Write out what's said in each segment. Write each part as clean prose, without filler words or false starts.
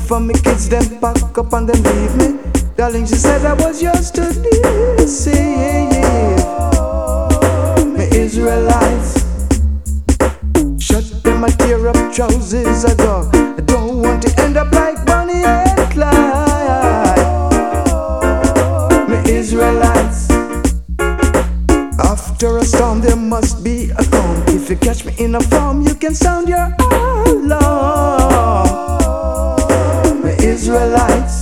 wife and me kids, them pack up and them leave me. Darling, she said I was yours to deceive. Me Israelites, shut them, I tear up trousers, I go. I don't want to end up like Bonnie and Clyde. Me Israelites, after a storm there must be a calm. If you catch me in a form, you can sound your alarm. Me Israelites,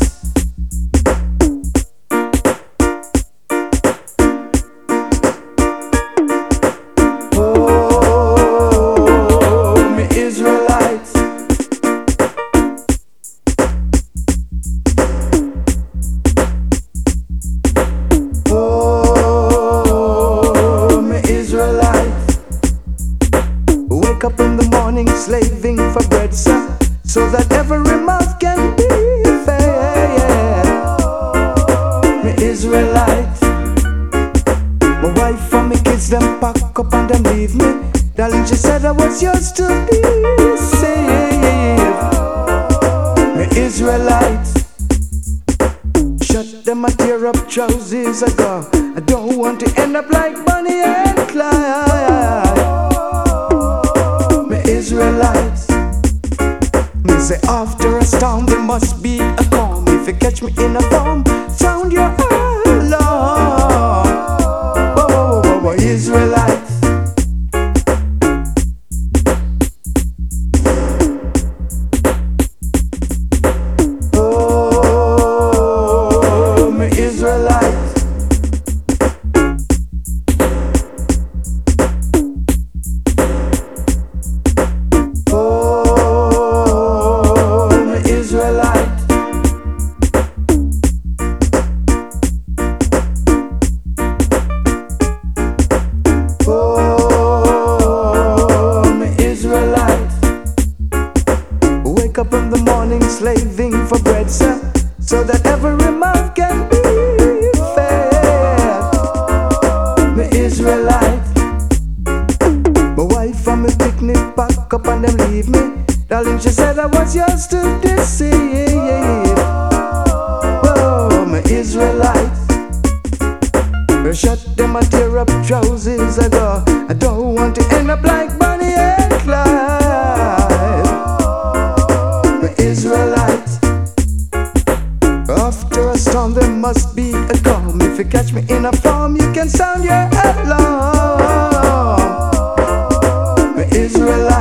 up in the morning slaving for bread, sir, so that every mouth can be fed. Me Israelite, my wife and me kids, them pack up and them leave me. Darling, she said I was yours to deceive. Me Israelite, shut them, I tear up trousers, I go. I don't want to end up like Bonnie and Clyde. Israelites, me say after a storm there must be a calm. If you catch me in a form, sound your alarm. Whoa, whoa, whoa, whoa, Israelites. Oh, me Israelites. Wake up in the morning slaving for bread, sir, so that every mouth can be fed. Me Israelite, my wife and me picnic pack up and them leave me. Darling, she said I was yours to deceive. Whoa, me Israelite, shut them, I tear up trousers, I go. I don't want to end up like Bonnie and Clyde. Israelites, after a storm there must be a calm. If you catch me in a form, you can sound your alarm. Israelites.